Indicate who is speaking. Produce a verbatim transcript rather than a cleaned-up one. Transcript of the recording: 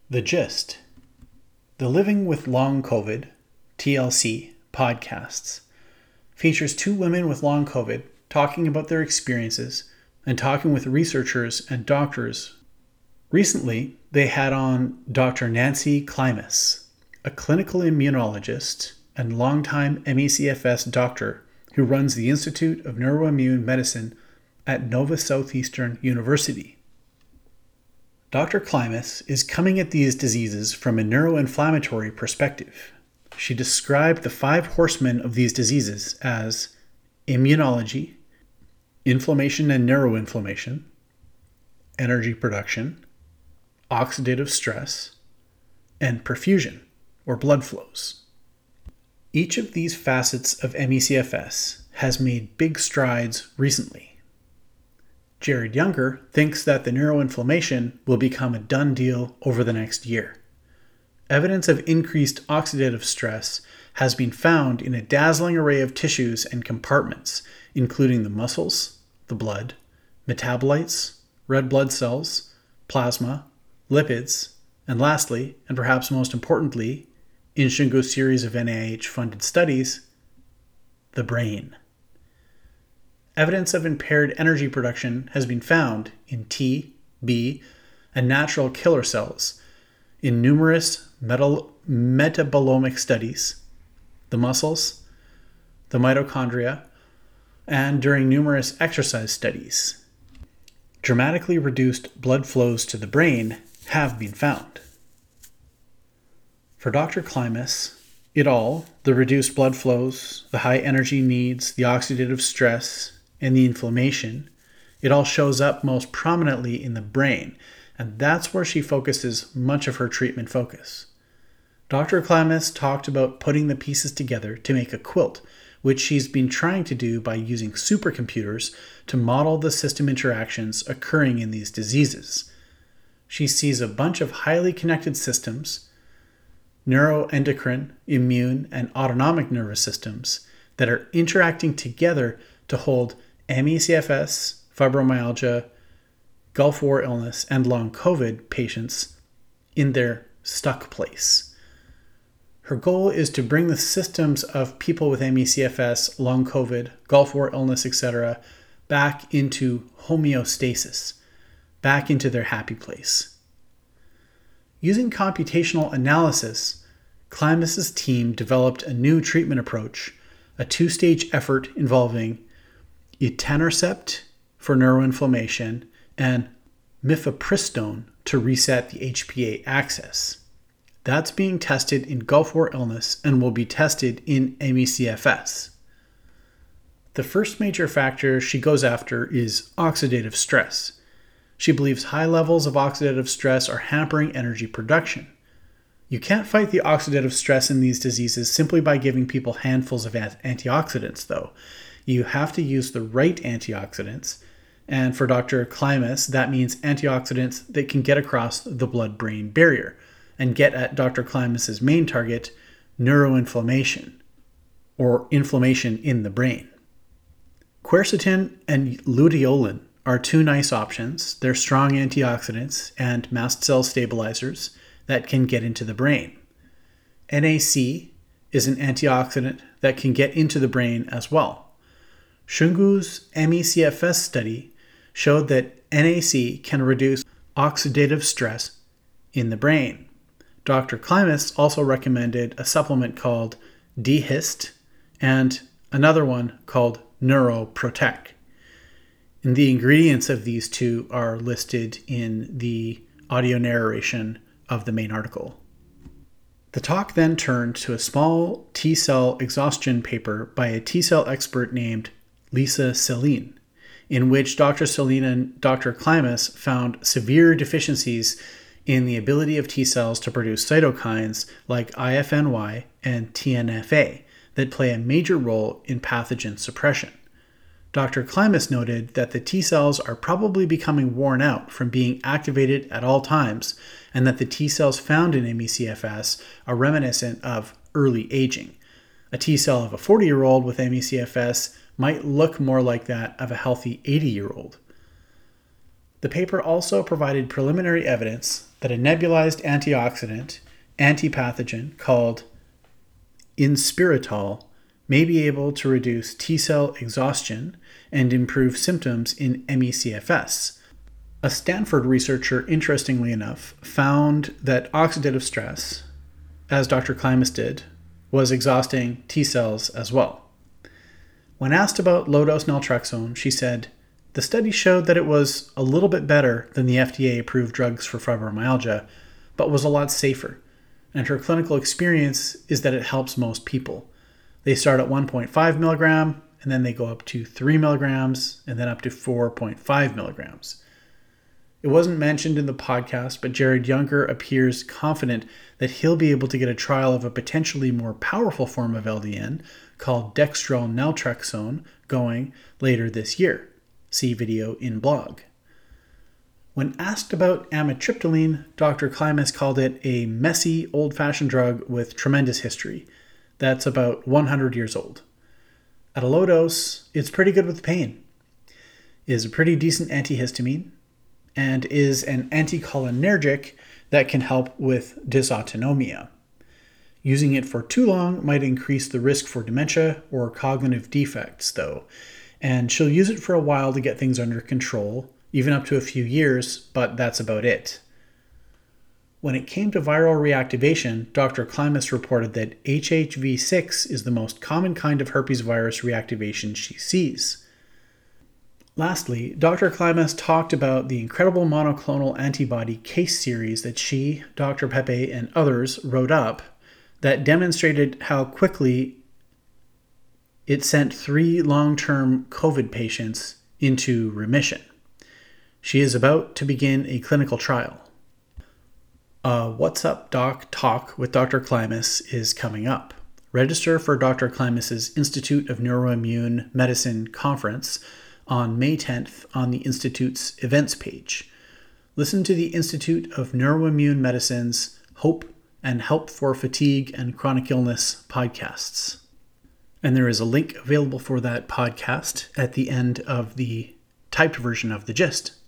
Speaker 1: The Gist, the Living with Long COVID, T L C, podcasts, features two women with long COVID talking about their experiences and talking with researchers and doctors. Recently, they had on Doctor Nancy Klimas, a clinical immunologist and longtime M E C F S doctor who runs the Institute of Neuroimmune Medicine at Nova Southeastern University. Doctor Klimas is coming at these diseases from a neuroinflammatory perspective. She described the five horsemen of these diseases as immunology, inflammation and neuroinflammation, energy production, oxidative stress, and perfusion, or blood flows. Each of these facets of M E C F S has made big strides recently. Jared Younger thinks that the neuroinflammation will become a done deal over the next year. Evidence of increased oxidative stress has been found in a dazzling array of tissues and compartments, including the muscles, the blood, metabolites, red blood cells, plasma, lipids, and lastly, and perhaps most importantly, in Shungu's series of N I H-funded studies, the brain. Evidence of impaired energy production has been found in T, B, and natural killer cells in numerous metal- metabolomic studies, the muscles, the mitochondria, and during numerous exercise studies. Dramatically reduced blood flows to the brain have been found. For Doctor Klimas, it all, the reduced blood flows, the high energy needs, the oxidative stress, and the inflammation, it all shows up most prominently in the brain, and that's where she focuses much of her treatment focus. Doctor Klimas talked about putting the pieces together to make a quilt, which she's been trying to do by using supercomputers to model the system interactions occurring in these diseases. She sees a bunch of highly connected systems, neuroendocrine, immune, and autonomic nervous systems that are interacting together to hold M E C F S, fibromyalgia, Gulf War illness, and long COVID patients in their stuck place. Her goal is to bring the systems of people with M E C F S, long COVID, Gulf War illness, et cetera back into homeostasis, back into their happy place. Using computational analysis, Klimas' team developed a new treatment approach, a two-stage effort involving etanercept for neuroinflammation and mifepristone to reset the H P A axis. That's being tested in Gulf War illness and will be tested in M E C F S. The first major factor she goes after is oxidative stress. She believes high levels of oxidative stress are hampering energy production. You can't fight the oxidative stress in these diseases simply by giving people handfuls of antioxidants, though. You have to use the right antioxidants, and for Doctor Klimas, that means antioxidants that can get across the blood-brain barrier and get at Doctor Klimas' main target, neuroinflammation, or inflammation in the brain. Quercetin and luteolin are two nice options. They're strong antioxidants and mast cell stabilizers that can get into the brain. N A C is an antioxidant that can get into the brain as well. Shungu's M E C F S study showed that N A C can reduce oxidative stress in the brain. Doctor Klimas also recommended a supplement called D-Hist and another one called NeuroProtect. And the ingredients of these two are listed in the audio narration of the main article. The talk then turned to a small T-cell exhaustion paper by a T-cell expert named Lisa Celine, in which Doctor Celine and Doctor Klimas found severe deficiencies in the ability of T cells to produce cytokines like I F N Y and T N F A that play a major role in pathogen suppression. Doctor Klimas noted that the T cells are probably becoming worn out from being activated at all times, and that the T cells found in M E C F S are reminiscent of early aging. A T cell of a forty-year-old with M E C F S might look more like that of a healthy eighty-year-old. The paper also provided preliminary evidence that a nebulized antioxidant, antipathogen called Inspiritol may be able to reduce T-cell exhaustion and improve symptoms in M E C F S. A Stanford researcher, interestingly enough, found that oxidative stress, as Doctor Klimas did, was exhausting T-cells as well. When asked about low-dose naltrexone, she said, "The study showed that it was a little bit better than the F D A-approved drugs for fibromyalgia, but was a lot safer. And her clinical experience is that it helps most people. They start at one point five milligram, and then they go up to three milligrams, and then up to four point five milligrams." It wasn't mentioned in the podcast, but Jared Younger appears confident that he'll be able to get a trial of a potentially more powerful form of L D N called dextrol naltrexone going later this year. See video in blog. When asked about amitriptyline, Doctor Klimas called it a messy, old-fashioned drug with tremendous history. That's about one hundred years old. At a low dose, it's pretty good with pain, is a pretty decent antihistamine, and is an anticholinergic that can help with dysautonomia. Using it for too long might increase the risk for dementia or cognitive defects, though, and she'll use it for a while to get things under control, even up to a few years, but that's about it. When it came to viral reactivation, Doctor Klimas reported that H H V six is the most common kind of herpes virus reactivation she sees. Lastly, Doctor Klimas talked about the incredible monoclonal antibody case series that she, Doctor Pepe, and others wrote up that demonstrated how quickly it sent three long-term COVID patients into remission. She is about to begin a clinical trial. A What's Up Doc talk with Doctor Klimas is coming up. Register for Doctor Klimas' Institute of Neuroimmune Medicine conference on May tenth on the Institute's events page. Listen to the Institute of Neuroimmune Medicine's Hope and Help for Fatigue and Chronic Illness podcasts. And there is a link available for that podcast at the end of the typed version of the gist.